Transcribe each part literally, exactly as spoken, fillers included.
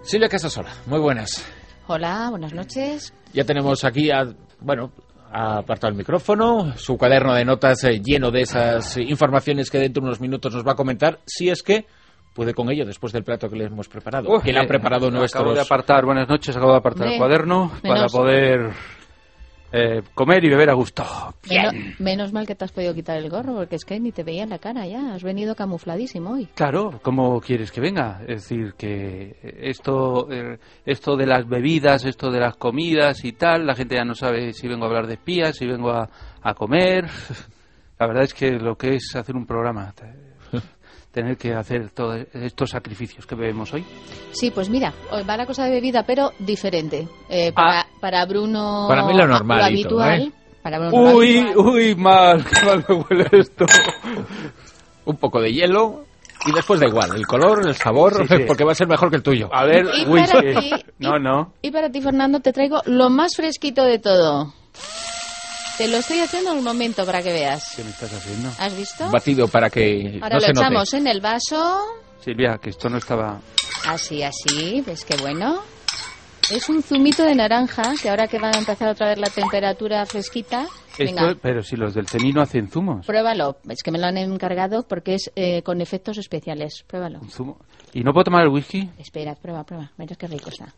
Silvia Casasola, muy buenas. Hola, buenas noches. Ya tenemos aquí, a, bueno, ha apartado el micrófono, su cuaderno de notas eh, lleno de esas informaciones que dentro de unos minutos nos va a comentar, si es que puede con ello después del plato que le hemos preparado. Uf, que le han eh, preparado nuestros... Acabo de apartar, buenas noches, acabo de apartar Me, el cuaderno menos, para poder eh, comer y beber a gusto. Menos, menos mal que te has podido quitar el gorro, porque es que ni te veía en la cara ya, has venido camufladísimo hoy. Claro, ¿cómo quieres que venga? Es decir, que esto, eh, esto de las bebidas, esto de las comidas y tal, la gente ya no sabe si vengo a hablar de espías, si vengo a, a comer. La verdad es que lo que es hacer un programa... tener que hacer todos estos sacrificios que vemos hoy. Sí, pues mira, hoy va la cosa de bebida, pero diferente. Eh, para, ah, para Bruno, para mí lo normal, lo habitual. ¿eh? Para Bruno, lo uy, habitual. uy, mal, qué mal me huele esto. Un poco de hielo y después da igual, el color, el sabor, Sí, sí. porque va a ser mejor que el tuyo. A ver, Y whisky. para ti, No, y- no. Y para ti, Fernando, te traigo lo más fresquito de todo. Te lo estoy haciendo en un momento para que veas. ¿Qué me estás haciendo? ¿Has visto? Batido para que Ahora no lo se note. echamos en el vaso. Silvia, que esto no estaba... Así, así. ¿Ves qué bueno? Es un zumito de naranja, que ahora que va a empezar otra vez la temperatura fresquita... Venga, Esto, pero si los del C E N I no hacen zumos. pruébalo. Es que me lo han encargado porque es eh, con efectos especiales. Pruébalo. Un zumo. ¿Y no puedo tomar el whisky? Espera, prueba, prueba. Verás qué rico está.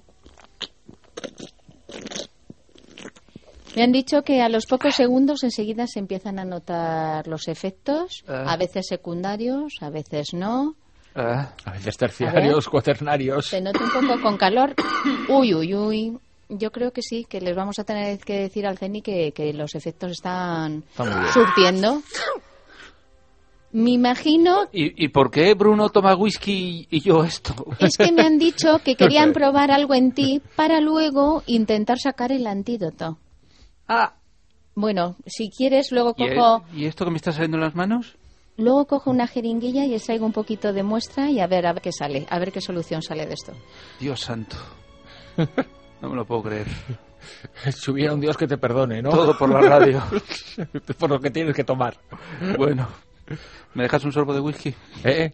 Me han dicho que a los pocos segundos enseguida se empiezan a notar los efectos, Ah. a veces secundarios, a veces no. Ah, A veces terciarios, cuaternarios. Se nota un poco con calor. Uy, uy, uy. Yo creo que sí, que les vamos a tener que decir al C E N I que, que los efectos están Está muy bien. surtiendo. Me imagino, ¿Y, ¿Y por qué Bruno toma whisky y yo esto? es que me han dicho que querían probar algo en ti para luego intentar sacar el antídoto. Ah, Bueno, si quieres, luego ¿y, cojo, ¿y esto que me está saliendo en las manos? luego cojo una jeringuilla y extraigo un poquito de muestra y a ver, a ver qué sale, a ver qué solución sale de esto. Dios santo. No me lo puedo creer. Si hubiera un Dios que te perdone, ¿no? Todo por la radio. Por lo que tienes que tomar. Bueno, ¿me dejas un sorbo de whisky? ¿Eh?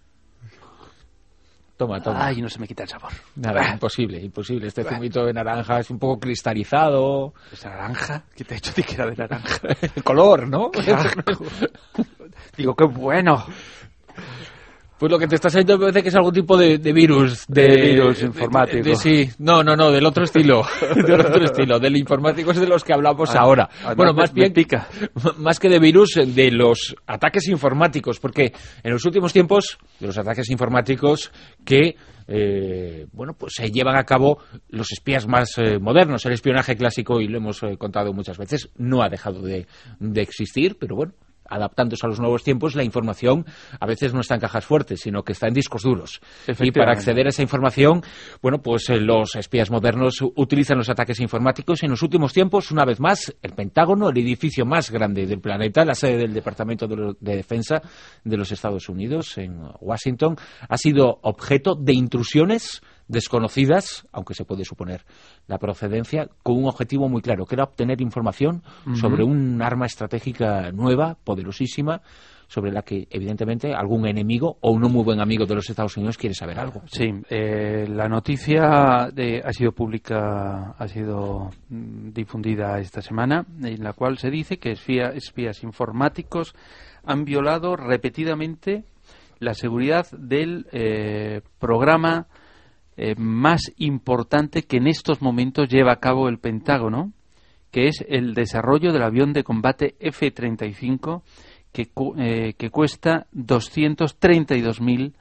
Toma, toma. Ay, no se me quita el sabor. Nada, imposible, imposible. Este zumito de naranja es un poco cristalizado. ¿Es naranja? ¿Qué te ha hecho a ti que era de naranja? El color, ¿no? ¡Qué asco! Digo, qué bueno. Pues lo que te está saliendo me parece que es algún tipo de, de virus. De, De virus informático. de- de- sí, no, no, no, del otro estilo. Del otro estilo. Del informático es de los que hablamos Ah, ahora. además Bueno, me- más me bien, pica. más que de virus, de los ataques informáticos. Porque en los últimos tiempos, de los ataques informáticos que, eh, bueno, pues se llevan a cabo los espías más eh, modernos. El espionaje clásico, y lo hemos eh, contado muchas veces, no ha dejado de, de existir, pero bueno, adaptándose a los nuevos tiempos, la información a veces no está en cajas fuertes, sino que está en discos duros. Y Efectivamente. para acceder a esa información, bueno, pues eh, los espías modernos u- utilizan los ataques informáticos. En los últimos tiempos, una vez más, el Pentágono, el edificio más grande del planeta, la sede del Departamento de, lo- de Defensa de los Estados Unidos, en Washington, ha sido objeto de intrusiones desconocidas, aunque se puede suponer la procedencia, con un objetivo muy claro, que era obtener información Ujú. sobre un arma estratégica nueva, poderosísima, sobre la que, evidentemente, algún enemigo o un no muy buen amigo de los Estados Unidos quiere saber algo. Sí, eh, la noticia de- ha sido pública, ha sido mm, difundida esta semana, en la cual se dice que espía- espías informáticos han violado repetidamente la seguridad del eh, programa eh, más importante que en estos momentos lleva a cabo el Pentágono, que es el desarrollo del avión de combate F treinta y cinco, que, cu- eh, que cuesta doscientos treinta y dos mil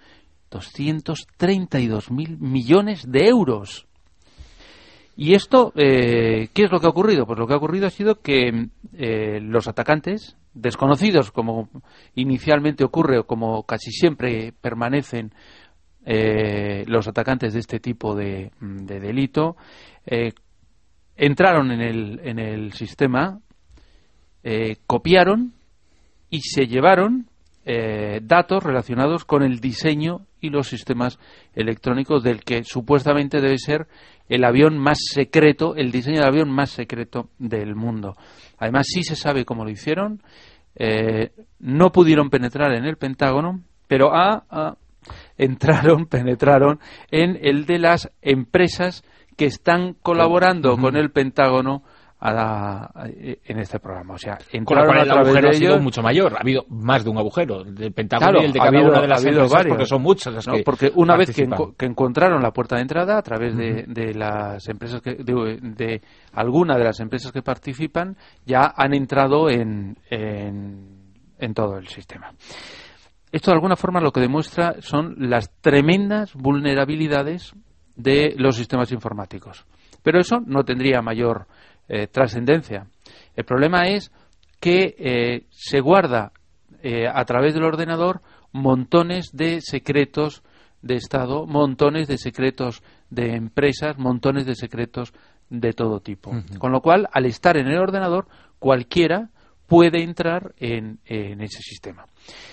millones de euros. Y esto, eh, ¿qué es lo que ha ocurrido? Pues lo que ha ocurrido ha sido que eh, los atacantes, desconocidos como inicialmente ocurre o como casi siempre permanecen eh, los atacantes de este tipo de, de delito, eh, entraron en el, en el sistema, eh, copiaron y se llevaron eh, datos relacionados con el diseño y los sistemas electrónicos del que supuestamente debe ser el avión más secreto, el diseño del avión más secreto del mundo. Además, sí se sabe cómo lo hicieron. Eh, no pudieron penetrar en el Pentágono, pero ha, ha entraron, penetraron en el de las empresas que están colaborando uh-huh. con el Pentágono a la, a, en este programa. O sea, con lo cual el agujero ha sido mucho mayor. Ha habido más de un agujero del Pentágono claro, y el de cada habido, una de las empresas, varios, porque son muchas las ¿no? que Porque una participan. vez que, enco- que encontraron la puerta de entrada a través de, uh-huh. de las empresas que, de, de alguna de las empresas que participan, ya han entrado en, en, en todo el sistema. Esto de alguna forma lo que demuestra son las tremendas vulnerabilidades de los sistemas informáticos. Pero eso no tendría mayor eh, trascendencia. El problema es que eh, se guarda eh, a través del ordenador montones de secretos de Estado, montones de secretos de empresas, montones de secretos de todo tipo. Uh-huh. Con lo cual, al estar en el ordenador, cualquiera puede entrar en, en ese sistema.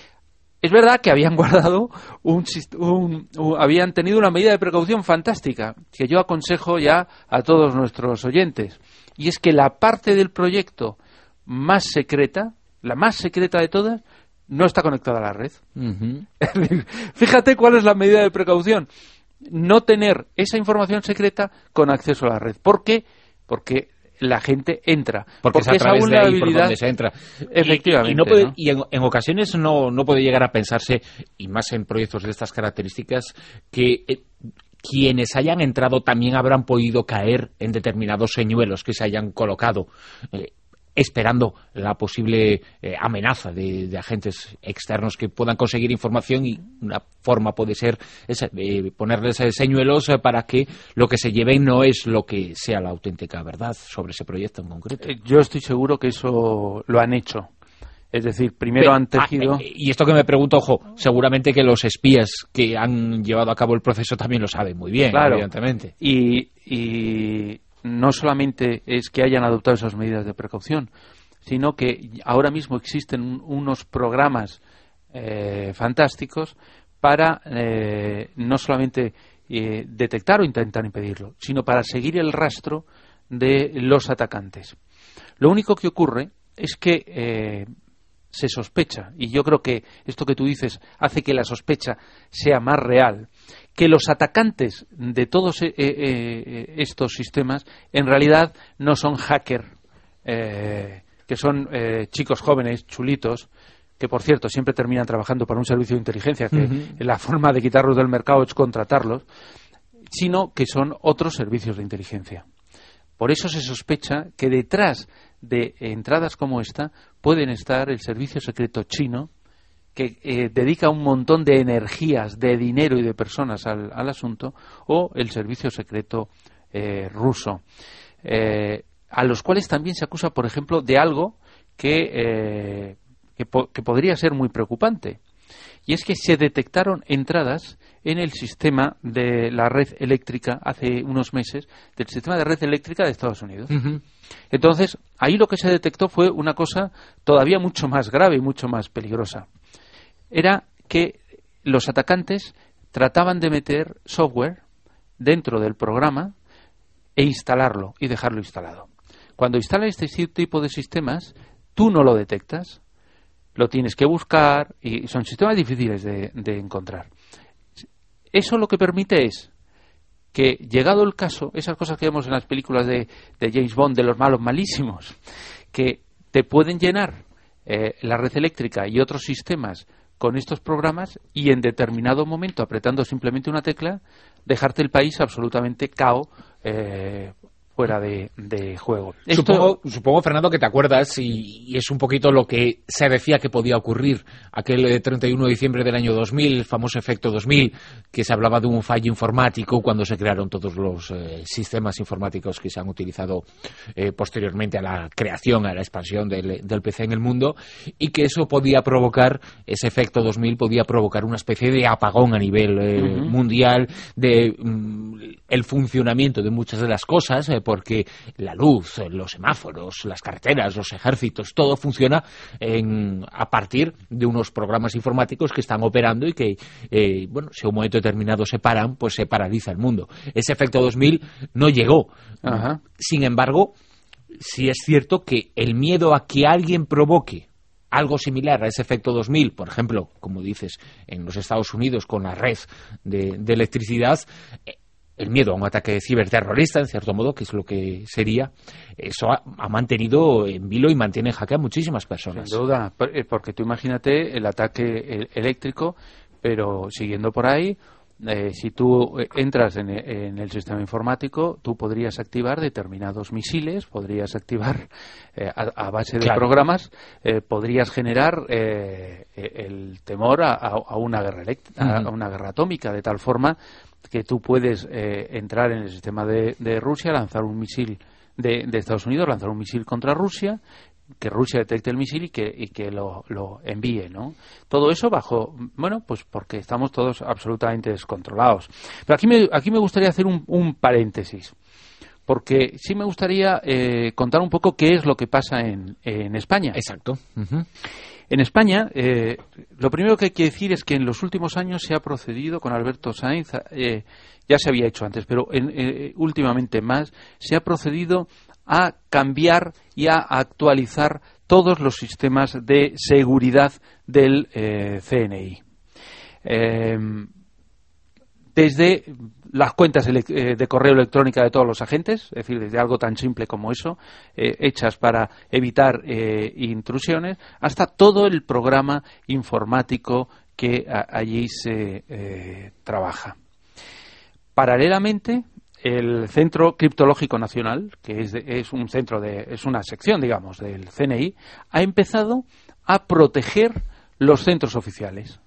Es verdad que habían guardado un, un, un habían tenido una medida de precaución fantástica que yo aconsejo ya a todos nuestros oyentes, y es que la parte del proyecto más secreta, la más secreta de todas, no está conectada a la red. Uh-huh. Fíjate cuál es la medida de precaución: no tener esa información secreta con acceso a la red. ¿Por qué? Porque la gente entra. Porque, porque es a través esa vulnerabilidad, de ahí por donde se entra. Efectivamente. Y, y, no puede, ¿no? y en, en ocasiones no, no puede llegar a pensarse, y más en proyectos de estas características, que eh, quienes hayan entrado también habrán podido caer en determinados señuelos que se hayan colocado, eh, esperando la posible eh, amenaza de, de agentes externos que puedan conseguir información, y una forma puede ser esa, eh, ponerles señuelos eh, para que lo que se lleve no es lo que sea la auténtica verdad sobre ese proyecto en concreto. Yo estoy seguro que eso lo han hecho. Es decir, primero Pero, han tejido... Ah, y esto que me pregunto, ojo, seguramente que los espías que han llevado a cabo el proceso también lo saben muy bien, claro, evidentemente. Y... y... no solamente es que hayan adoptado esas medidas de precaución, sino que ahora mismo existen un, unos programas eh, fantásticos para eh, no solamente eh, detectar o intentar impedirlo, sino para seguir el rastro de los atacantes. Lo único que ocurre es que eh, se sospecha, y yo creo que esto que tú dices hace que la sospecha sea más real, que los atacantes de todos eh, eh, estos sistemas en realidad no son hackers, eh, que son eh, chicos jóvenes, chulitos, que por cierto siempre terminan trabajando para un servicio de inteligencia, que uh-huh. la forma de quitarlos del mercado es contratarlos, sino que son otros servicios de inteligencia. Por eso se sospecha que detrás de entradas como esta pueden estar el servicio secreto chino, que eh, dedica un montón de energías, de dinero y de personas al, al asunto, o el servicio secreto eh, ruso, eh, a los cuales también se acusa, por ejemplo, de algo que, eh, que, po- que podría ser muy preocupante, y es que se detectaron entradas en el sistema de la red eléctrica hace unos meses, del sistema de red eléctrica de Estados Unidos. Uh-huh. Entonces, ahí lo que se detectó fue una cosa todavía mucho más grave y mucho más peligrosa. Era que los atacantes trataban de meter software dentro del programa e instalarlo y dejarlo instalado. Cuando instalan este tipo de sistemas, tú no lo detectas, lo tienes que buscar, y son sistemas difíciles de, de encontrar. Eso lo que permite es que, llegado el caso, esas cosas que vemos en las películas de, de James Bond, de los malos malísimos, que te pueden llenar eh, la red eléctrica y otros sistemas con estos programas, y en determinado momento, apretando simplemente una tecla, dejarte el país absolutamente cao, eh, fuera de, de juego. Supongo, Esto... supongo, Fernando, que te acuerdas, y, y es un poquito lo que se decía que podía ocurrir aquel treinta y uno de diciembre del año dos mil, el famoso efecto dos mil, que se hablaba de un fallo informático cuando se crearon todos los eh, sistemas informáticos que se han utilizado eh, posteriormente a la creación, a la expansión del, del P C en el mundo, y que eso podía provocar, ese efecto dos mil podía provocar una especie de apagón a nivel eh, uh-huh. mundial de mm, el funcionamiento de muchas de las cosas, eh, porque la luz, los semáforos, las carreteras, los ejércitos, todo funciona en, a partir de unos programas informáticos que están operando y que, eh, bueno, si a un momento determinado se paran, pues se paraliza el mundo. Ese efecto dos mil no llegó. Ajá. Sin embargo, sí es cierto que el miedo a que alguien provoque algo similar a ese efecto dos mil, por ejemplo, como dices, en los Estados Unidos con la red de, de electricidad, eh, el miedo a un ataque ciberterrorista, en cierto modo, que es lo que sería, eso ha, ha mantenido en vilo y mantiene en jaque a muchísimas personas. Sin duda, porque tú imagínate el ataque eléctrico, pero siguiendo por ahí, eh, si tú entras en, en el sistema informático, tú podrías activar determinados misiles, podrías activar eh, a, a base de claro. programas, eh, podrías generar eh, el temor a, a una guerra eléctrica, uh-huh. a una guerra atómica, de tal forma que tú puedes eh, entrar en el sistema de, de Rusia, lanzar un misil de, de Estados Unidos, lanzar un misil contra Rusia, que Rusia detecte el misil y que, y que lo, lo envíe, ¿no? Todo eso bajo, bueno, pues porque estamos todos absolutamente descontrolados. Pero aquí me, aquí me gustaría hacer un, un paréntesis, porque sí me gustaría eh, contar un poco qué es lo que pasa en, en España. Exacto. Uh-huh. En España, eh, lo primero que hay que decir es que en los últimos años se ha procedido con Alberto Sainz, eh, ya se había hecho antes, pero en, eh, últimamente más, se ha procedido a cambiar y a actualizar todos los sistemas de seguridad del eh, C N I. Eh, desde las cuentas de correo electrónica de todos los agentes, es decir, desde algo tan simple como eso, eh, hechas para evitar eh, intrusiones, hasta todo el programa informático que a, allí se eh, trabaja. Paralelamente, el Centro Criptológico Nacional, que es, de, es un centro de, es una sección, digamos, del C N I, ha empezado a proteger los centros oficiales.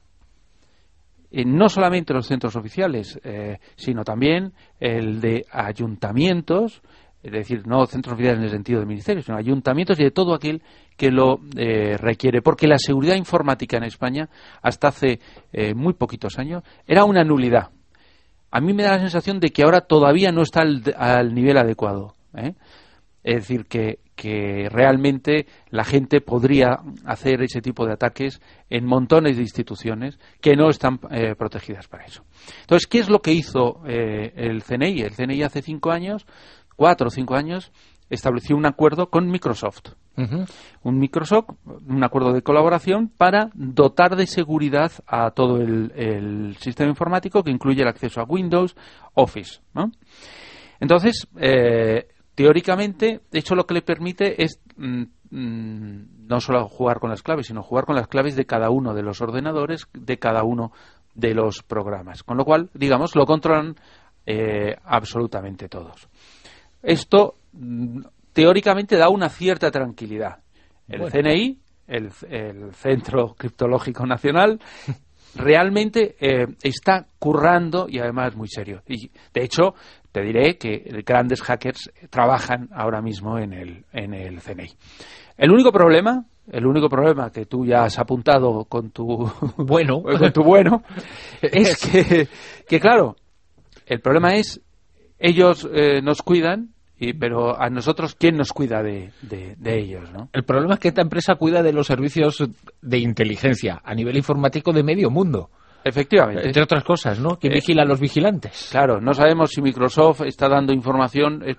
Eh, no solamente los centros oficiales, eh, sino también el de ayuntamientos, es decir, no centros oficiales en el sentido de ministerios, sino ayuntamientos y de todo aquel que lo eh, requiere. Porque la seguridad informática en España, hasta hace eh, muy poquitos años, era una nulidad. A mí me da la sensación de que ahora todavía no está al, al nivel adecuado, ¿eh? Es decir, que, que realmente la gente podría hacer ese tipo de ataques en montones de instituciones que no están eh, protegidas para eso. Entonces, ¿qué es lo que hizo eh, el C N I? El C N I hace cinco años, cuatro o cinco años, estableció un acuerdo con Microsoft. Uh-huh. Un Microsoft, un acuerdo de colaboración para dotar de seguridad a todo el, el sistema informático, que incluye el acceso a Windows, Office, ¿no? Entonces, eh, teóricamente, de hecho, lo que le permite es mm, mm, no solo jugar con las claves, sino jugar con las claves de cada uno de los ordenadores, de cada uno de los programas. Con lo cual, digamos, lo controlan eh, absolutamente todos. Esto teóricamente da una cierta tranquilidad. El bueno. C N I, el, el Centro Criptológico Nacional, realmente eh, está currando y además muy serio. Y de hecho, te diré que grandes hackers trabajan ahora mismo en el, en el C N I. El único problema, el único problema que tú ya has apuntado con tu bueno, con tu bueno es que, que claro, el problema es ellos eh, nos cuidan. Y, pero a nosotros, ¿quién nos cuida de, de, de ellos, ¿no? El problema es que esta empresa cuida de los servicios de inteligencia a nivel informático de medio mundo. Efectivamente. Entre otras cosas, ¿no? ¿Quién eh, vigila a los vigilantes? Claro, no sabemos si Microsoft está dando información de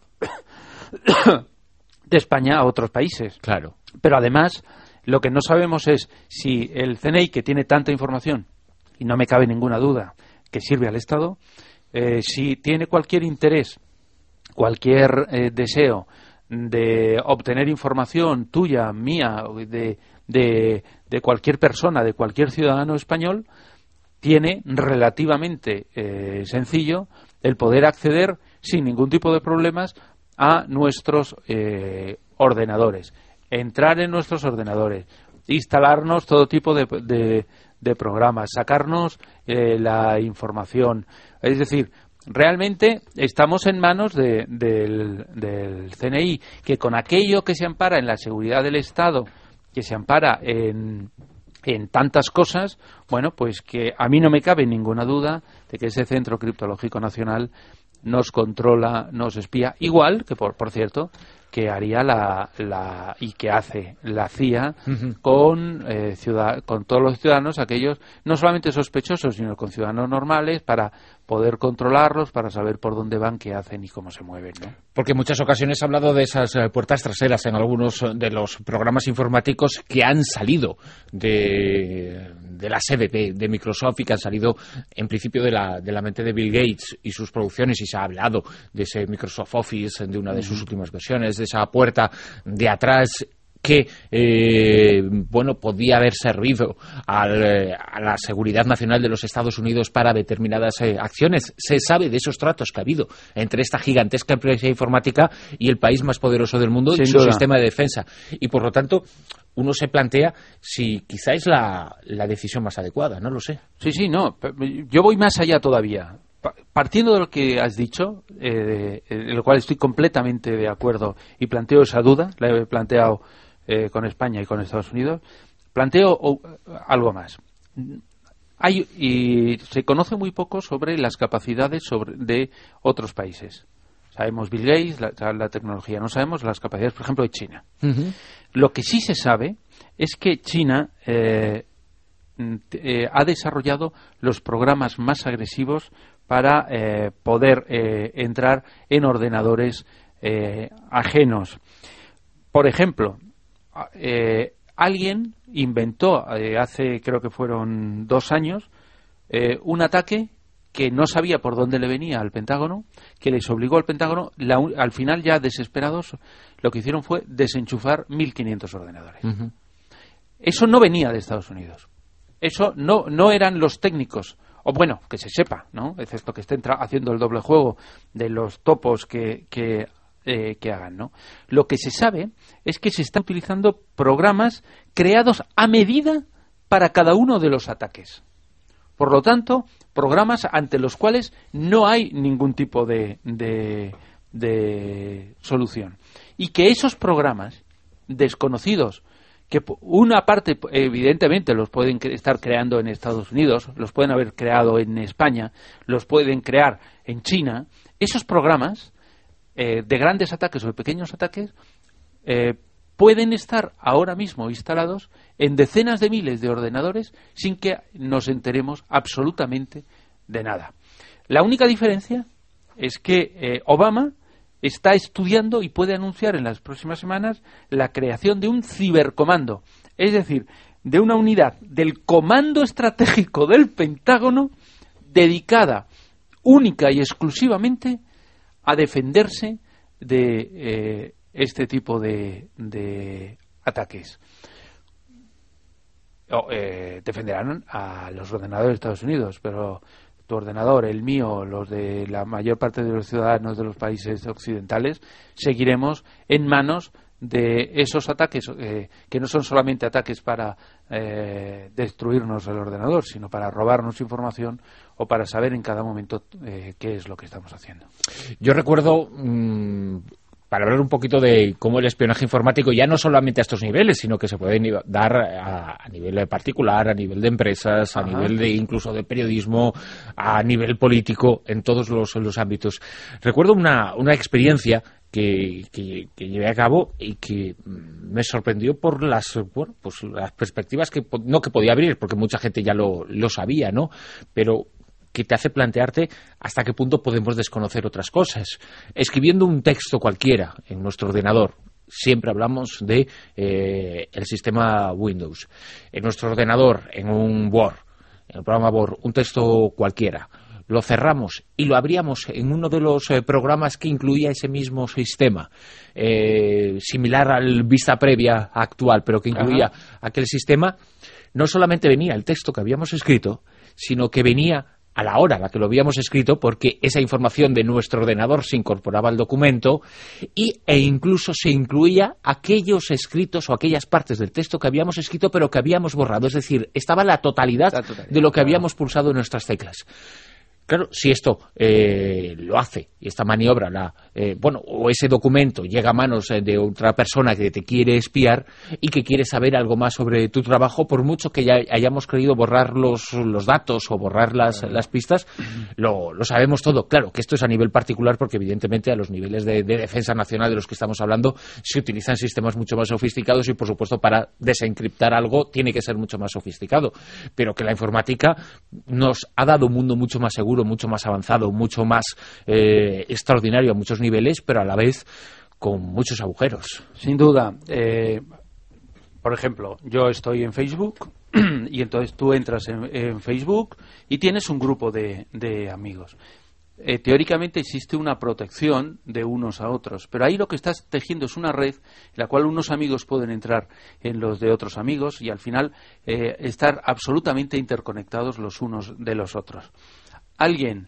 España a otros países. Claro. Pero además, lo que no sabemos es si el C N I, que tiene tanta información, y no me cabe ninguna duda, que sirve al Estado, eh, si tiene cualquier interés, cualquier eh, deseo de obtener información tuya, mía, de, de, de cualquier persona, de cualquier ciudadano español, tiene relativamente eh, sencillo el poder acceder sin ningún tipo de problemas a nuestros eh, ordenadores, entrar en nuestros ordenadores, instalarnos todo tipo de, de, de programas, sacarnos eh, la información. Es decir, realmente estamos en manos de, del, del C N I, que con aquello que se ampara en la seguridad del Estado, que se ampara en, en tantas cosas, bueno, pues que a mí no me cabe ninguna duda de que ese Centro Criptológico Nacional nos controla, nos espía, igual que, por, por cierto, que haría la, la y que hace la C I A Uh-huh. con eh, ciudad, con todos los ciudadanos, aquellos no solamente sospechosos, sino con ciudadanos normales, para poder controlarlos, para saber por dónde van, qué hacen y cómo se mueven, ¿no? Porque en muchas ocasiones ha hablado de esas eh, puertas traseras en algunos de los programas informáticos que han salido de, de la sede de, de Microsoft y que han salido en principio de la, de la mente de Bill Gates y sus producciones, y se ha hablado de ese Microsoft Office, de una de sus últimas versiones, de esa puerta de atrás que eh, bueno, podía haber servido al, eh, a la seguridad nacional de los Estados Unidos para determinadas eh, acciones. Se sabe de esos tratos que ha habido entre esta gigantesca empresa informática y el país más poderoso del mundo y su duda. sistema de defensa. Y por lo tanto, uno se plantea si quizá es la, la decisión más adecuada, no lo sé. Sí, sí, no. Yo voy más allá todavía. Partiendo de lo que has dicho, eh, en lo cual estoy completamente de acuerdo y planteo esa duda, la he planteado eh, con España y con Estados Unidos, planteo oh, algo más. Hay, y se conoce muy poco sobre las capacidades sobre, de otros países. Sabemos Bill Gates, la, la tecnología, no sabemos las capacidades, por ejemplo, de China. Uh-huh. Lo que sí se sabe es que China eh, eh, ha desarrollado los programas más agresivos para eh, poder eh, entrar en ordenadores eh, ajenos. Por ejemplo, eh, alguien inventó eh, hace, creo que fueron dos años, eh, un ataque que no sabía por dónde le venía al Pentágono, que les obligó al Pentágono, la, al final ya desesperados, lo que hicieron fue desenchufar mil quinientos ordenadores. Uh-huh. Eso no venía de Estados Unidos. Eso no, no eran los técnicos, o bueno, que se sepa, ¿no? Excepto que estén tra- haciendo el doble juego de los topos que, que, eh, que hagan, ¿no? Lo que se sabe es que se están utilizando programas creados a medida para cada uno de los ataques. Por lo tanto, programas ante los cuales no hay ningún tipo de, de, de solución. Y que esos programas desconocidos, que una parte evidentemente los pueden estar creando en Estados Unidos, los pueden haber creado en España, los pueden crear en China, esos programas eh, de grandes ataques o de pequeños ataques eh, pueden estar ahora mismo instalados en decenas de miles de ordenadores sin que nos enteremos absolutamente de nada. La única diferencia es que eh, Obama está estudiando y puede anunciar en las próximas semanas la creación de un cibercomando, es decir, de una unidad del comando estratégico del Pentágono dedicada única y exclusivamente a defenderse de eh, este tipo de, de ataques. O, eh, defenderán a los ordenadores de Estados Unidos, pero tu ordenador, el mío, los de la mayor parte de los ciudadanos de los países occidentales, seguiremos en manos de esos ataques eh, que no son solamente ataques para eh, destruirnos el ordenador, sino para robarnos información o para saber en cada momento eh, qué es lo que estamos haciendo. Yo recuerdo, mmm, para hablar un poquito de cómo el espionaje informático, ya no solamente a estos niveles, sino que se puede dar a, a nivel particular, a nivel de empresas, a Ajá. nivel de incluso de periodismo, a nivel político, en todos los, los ámbitos. Recuerdo una, una experiencia que, que, que llevé a cabo y que me sorprendió por las, bueno, pues las perspectivas que no que podía abrir, porque mucha gente ya lo, lo sabía, ¿no? Pero que te hace plantearte hasta qué punto podemos desconocer otras cosas. Escribiendo un texto cualquiera en nuestro ordenador, siempre hablamos de eh, el sistema Windows. En nuestro ordenador, en un Word, en el programa Word, un texto cualquiera, lo cerramos y lo abríamos en uno de los eh, programas que incluía ese mismo sistema, eh, similar al Vista Previa actual, pero que incluía Ajá. aquel sistema. No solamente venía el texto que habíamos escrito, sino que venía a la hora a la que lo habíamos escrito, porque esa información de nuestro ordenador se incorporaba al documento y, e incluso se incluía aquellos escritos o aquellas partes del texto que habíamos escrito pero que habíamos borrado. Es decir, estaba la totalidad, la totalidad de lo que habíamos pulsado en nuestras teclas. Claro, si esto eh, lo hace, y esta maniobra, la, eh, bueno, o ese documento llega a manos eh, de otra persona que te quiere espiar y que quiere saber algo más sobre tu trabajo, por mucho que ya hayamos querido borrar los, los datos o borrar las, las pistas, lo, lo sabemos todo. Claro, que esto es a nivel particular porque evidentemente a los niveles de, de defensa nacional de los que estamos hablando se utilizan sistemas mucho más sofisticados y, por supuesto, para desencriptar algo tiene que ser mucho más sofisticado. Pero que la informática nos ha dado un mundo mucho más seguro, mucho más avanzado, mucho más eh, extraordinario a muchos niveles, pero a la vez con muchos agujeros. Sin duda. Eh, por ejemplo, yo estoy en Facebook y entonces tú entras en, en Facebook y tienes un grupo de, de amigos. Eh, teóricamente existe una protección de unos a otros, pero ahí lo que estás tejiendo es una red en la cual unos amigos pueden entrar en los de otros amigos y al final eh, estar absolutamente interconectados los unos de los otros. Alguien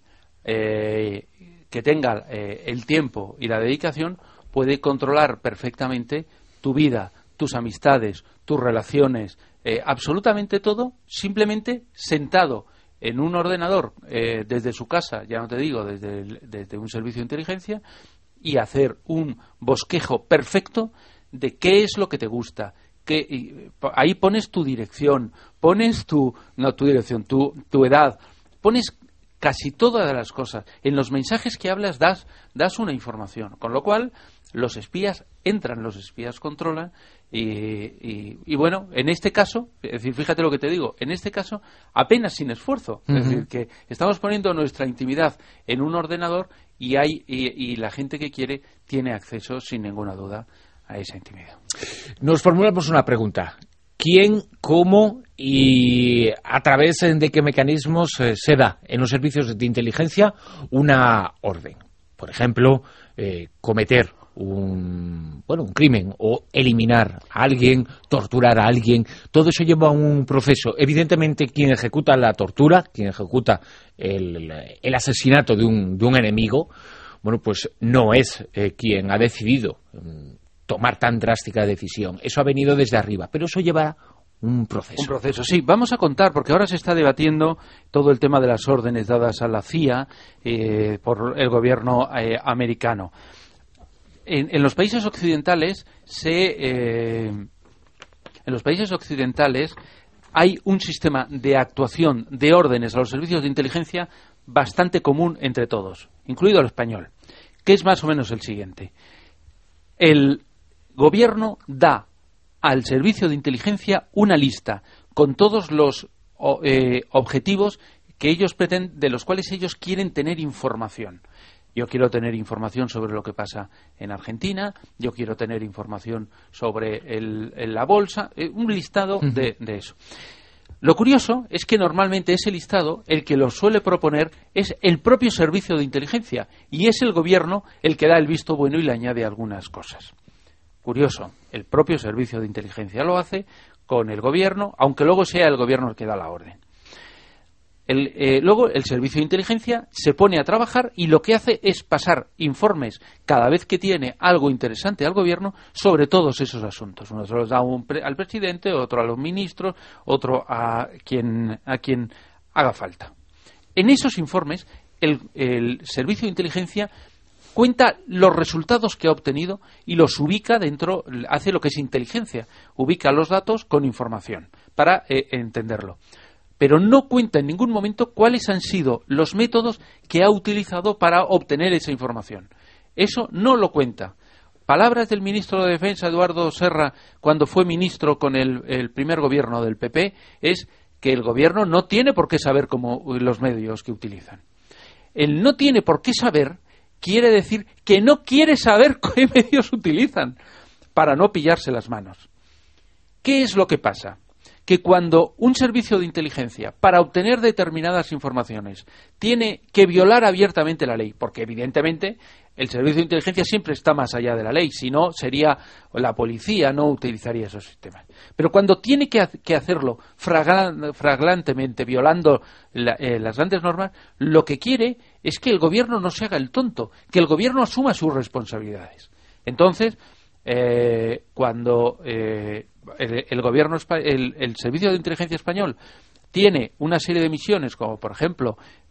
eh, que tenga eh, el tiempo y la dedicación puede controlar perfectamente tu vida, tus amistades, tus relaciones, eh, absolutamente todo, simplemente sentado en un ordenador eh, desde su casa, ya no te digo, desde, el, desde un servicio de inteligencia, y hacer un bosquejo perfecto de qué es lo que te gusta. Que, y, ahí pones tu dirección, pones tu, no tu dirección, tu, tu edad, pones casi todas las cosas. En los mensajes que hablas das, das una información, con lo cual los espías entran, los espías controlan y, y, y bueno, en este caso, es decir, fíjate lo que te digo, en este caso apenas sin esfuerzo, uh-huh. Es decir, que estamos poniendo nuestra intimidad en un ordenador y hay y, y la gente que quiere tiene acceso sin ninguna duda a esa intimidad. Nos formulamos una pregunta. ¿Quién, cómo y a través de qué mecanismos eh, se da en los servicios de inteligencia una orden? Por ejemplo, eh, cometer un, bueno, un crimen o eliminar a alguien, torturar a alguien. Todo eso lleva a un proceso. Evidentemente, quien ejecuta la tortura, quien ejecuta el, el asesinato de un, de un enemigo, bueno, pues no es eh, quien ha decidido eh, tomar tan drástica decisión. Eso ha venido desde arriba, pero eso lleva un proceso. Un proceso, sí. Vamos a contar, porque ahora se está debatiendo todo el tema de las órdenes dadas a la C I A eh, por el gobierno eh, americano. En, en los países occidentales se eh, en los países occidentales hay un sistema de actuación de órdenes a los servicios de inteligencia bastante común entre todos, incluido el español, que es más o menos el siguiente. El gobierno da al servicio de inteligencia una lista con todos los eh, objetivos que ellos pretenden, de los cuales ellos quieren tener información. Yo quiero tener información sobre lo que pasa en Argentina, yo quiero tener información sobre el, el, la bolsa, eh, un listado uh-huh. de, de eso. Lo curioso es que normalmente ese listado, el que lo suele proponer es el propio servicio de inteligencia y es el gobierno el que da el visto bueno y le añade algunas cosas. Curioso, el propio servicio de inteligencia lo hace con el gobierno, aunque luego sea el gobierno el que da la orden. El, eh, luego el servicio de inteligencia se pone a trabajar y lo que hace es pasar informes cada vez que tiene algo interesante al gobierno sobre todos esos asuntos. Uno se los da un pre- al presidente, otro a los ministros, otro a quien, a quien haga falta. En esos informes el, el servicio de inteligencia cuenta los resultados que ha obtenido y los ubica dentro, hace lo que es inteligencia, ubica los datos con información para eh, entenderlo. Pero no cuenta en ningún momento cuáles han sido los métodos que ha utilizado para obtener esa información. Eso no lo cuenta. Palabras del ministro de Defensa, Eduardo Serra, cuando fue ministro con el, el primer gobierno del P P, es que el gobierno no tiene por qué saber cómo los medios que utilizan. El no tiene por qué saber quiere decir que no quiere saber qué medios utilizan para no pillarse las manos. ¿Qué es lo que pasa? Que cuando un servicio de inteligencia, para obtener determinadas informaciones, tiene que violar abiertamente la ley, porque evidentemente el servicio de inteligencia siempre está más allá de la ley, si no sería la policía, no utilizaría esos sistemas. Pero cuando tiene que, ha- que hacerlo fraglan- flagrantemente, violando la, eh, las grandes normas, lo que quiere es que el gobierno no se haga el tonto, que el gobierno asuma sus responsabilidades. Entonces, eh, cuando eh, el, el gobierno el, el servicio de inteligencia español tiene una serie de misiones, como por ejemplo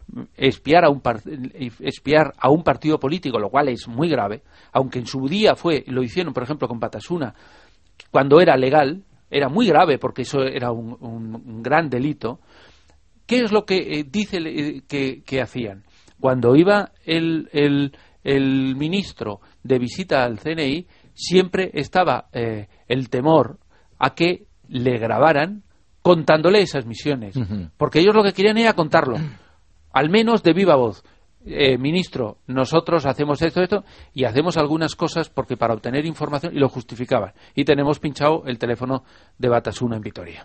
espiar a un par- espiar a un partido político, lo cual es muy grave, aunque en su día fue, lo hicieron por ejemplo con Batasuna, cuando era legal, era muy grave porque eso era un, un, un gran delito. ¿Qué es lo que eh, dice eh, que, que hacían? Cuando iba el, el, el ministro de visita al C N I, siempre estaba eh, el temor a que le grabaran contándole esas misiones, uh-huh. porque ellos lo que querían era contarlo, al menos de viva voz. Eh, ministro, nosotros hacemos esto, esto, y hacemos algunas cosas porque para obtener información, y lo justificaban. Y tenemos pinchado el teléfono de Batasuna en Vitoria.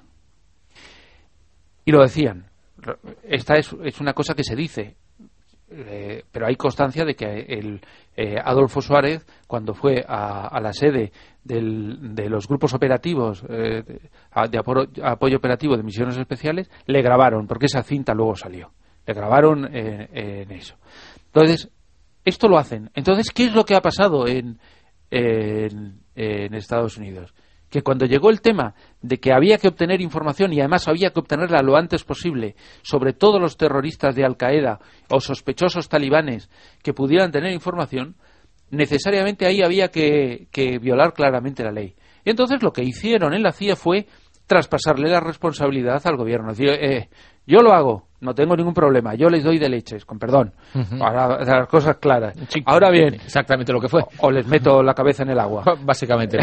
Y lo decían. Esta es, es una cosa que se dice, eh, pero hay constancia de que el eh, Adolfo Suárez, cuando fue a, a la sede del, de los grupos operativos eh, de, de apoyo, apoyo operativo de misiones especiales, le grabaron, porque esa cinta luego salió. Le grabaron en, en eso. Entonces, esto lo hacen. Entonces, ¿qué es lo que ha pasado en, en, en Estados Unidos? Que cuando llegó el tema de que había que obtener información, y además había que obtenerla lo antes posible, sobre todos los terroristas de Al-Qaeda o sospechosos talibanes que pudieran tener información, necesariamente ahí había que, que violar claramente la ley. Y entonces lo que hicieron en la C I A fue traspasarle la responsabilidad al gobierno. Es decir, eh, yo lo hago, no tengo ningún problema, yo les doy de leches, con perdón, uh-huh. para las cosas claras. Sí, ahora bien, exactamente lo que fue. O, o les meto la cabeza en el agua. Básicamente.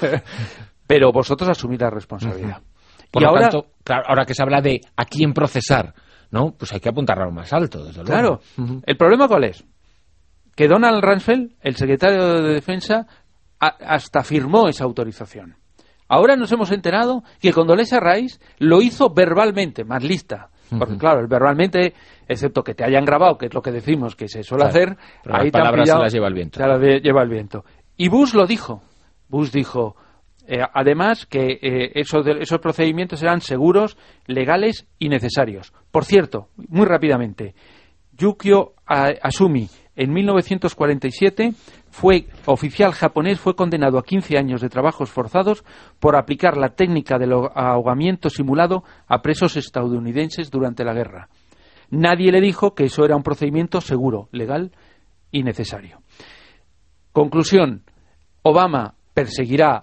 Pero vosotros asumid la responsabilidad. Uh-huh. Por y lo ahora, tanto, claro, ahora que se habla de a quién procesar, ¿no? Pues hay que apuntar a lo más alto, desde luego. Claro. Uh-huh. ¿El problema cuál es? Que Donald Rumsfeld, el secretario de Defensa, a, hasta firmó esa autorización. Ahora nos hemos enterado que Condoleezza Rice lo hizo verbalmente, más lista. Porque uh-huh. claro, verbalmente, excepto que te hayan grabado, que es lo que decimos que se suele claro, hacer, pero ahí las palabras pillado, se las lleva el viento. Se las lleva el viento. Y Bush lo dijo. Bush dijo, eh, además, que eh, esos, de, esos procedimientos eran seguros, legales y necesarios. Por cierto, muy rápidamente, Yukio Asumi, en mil novecientos cuarenta y siete, fue oficial japonés, fue condenado a quince años de trabajos forzados por aplicar la técnica del ahogamiento simulado a presos estadounidenses durante la guerra. Nadie le dijo que eso era un procedimiento seguro, legal y necesario. Conclusión, Obama perseguirá,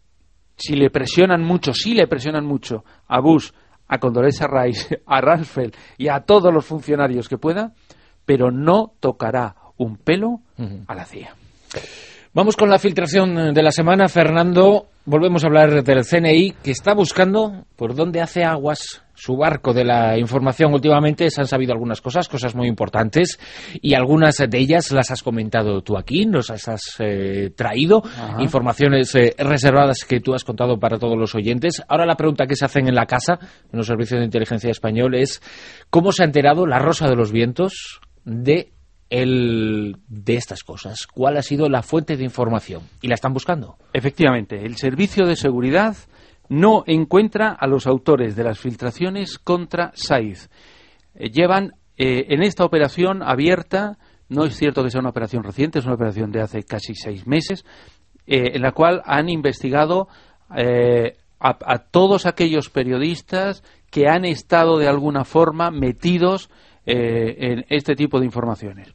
si le presionan mucho, si le presionan mucho a Bush, a Condoleezza Rice, a Rumsfeld y a todos los funcionarios que pueda, pero no tocará un pelo uh-huh. a la C I A. Vamos con la filtración de la semana, Fernando. Volvemos a hablar del C N I, que está buscando por dónde hace aguas su barco de la información. Últimamente se han sabido algunas cosas, cosas muy importantes, y algunas de ellas las has comentado tú aquí, nos las has eh, traído, Ajá. informaciones eh, reservadas que tú has contado para todos los oyentes. Ahora la pregunta que se hacen en la casa, en los servicios de inteligencia español, es ¿cómo se ha enterado la Rosa de los Vientos de El, de estas cosas? ¿Cuál ha sido la fuente de información? ¿Y la están buscando? Efectivamente, el Servicio de Seguridad no encuentra a los autores de las filtraciones contra Saiz. Eh, llevan eh, en esta operación abierta, no es cierto que sea una operación reciente, es una operación de hace casi seis meses, eh, en la cual han investigado eh, a, a todos aquellos periodistas que han estado de alguna forma metidos eh, en este tipo de informaciones.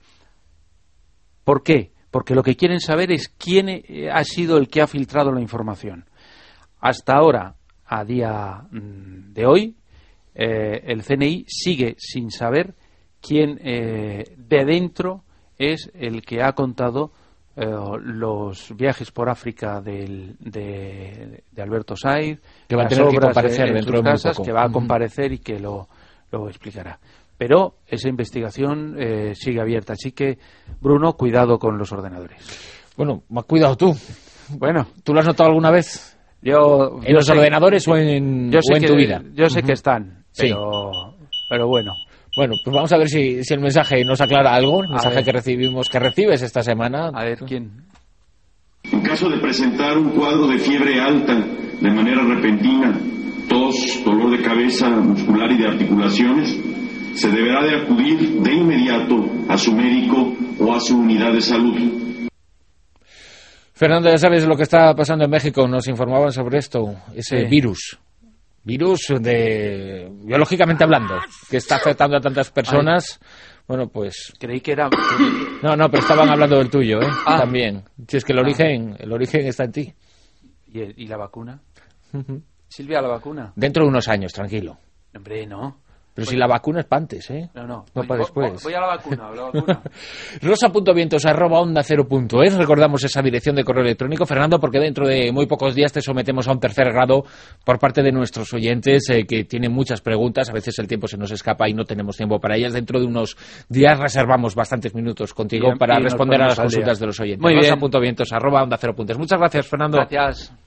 ¿Por qué? Porque lo que quieren saber es quién ha sido el que ha filtrado la información. Hasta ahora, a día de hoy, eh, el C N I sigue sin saber quién eh, de dentro es el que ha contado eh, los viajes por África del, de, de Alberto Saiz, que va a tener que comparecer dentro de muy poco. Que va a comparecer y que lo, lo explicará. Pero esa investigación eh, sigue abierta. Así que, Bruno, cuidado con los ordenadores. Bueno, más cuidado tú. Bueno, ¿tú lo has notado alguna vez? Yo, ¿En yo los sé, ordenadores o en, yo sé o en que, tu vida? Yo sé uh-huh. que están, pero, sí. pero bueno. Bueno, pues vamos a ver si, si el mensaje nos aclara algo, el mensaje que recibimos, que recibes esta semana. A ver, ¿quién? En caso de presentar un cuadro de fiebre alta de manera repentina, tos, dolor de cabeza muscular y de articulaciones, se deberá de acudir de inmediato a su médico o a su unidad de salud. Fernando, ya sabes lo que está pasando en México, nos informaban sobre esto, ese sí. virus. virus de biológicamente hablando, que está afectando a tantas personas. Ay. Bueno, pues... Creí que era... No, no, pero estaban hablando del tuyo, ¿eh? Ah. También. Si es que el origen, el origen está en ti. ¿Y, el, y la vacuna? Uh-huh. Silvia, ¿la vacuna? Dentro de unos años, tranquilo. Hombre, no. Pero voy. Si la vacuna es para antes, ¿eh? No, no. No voy, para después. Voy a la vacuna, a la vacuna. rosa.vientos arroba onda cero punto es. Recordamos esa dirección de correo electrónico, Fernando, porque dentro de muy pocos días te sometemos a un tercer grado por parte de nuestros oyentes eh, que tienen muchas preguntas. A veces el tiempo se nos escapa y no tenemos tiempo para ellas. Dentro de unos días reservamos bastantes minutos contigo bien, para responder a las consultas de los oyentes. Muy bien. rosa.vientos arroba onda cero punto es. Muchas gracias, Fernando. Gracias.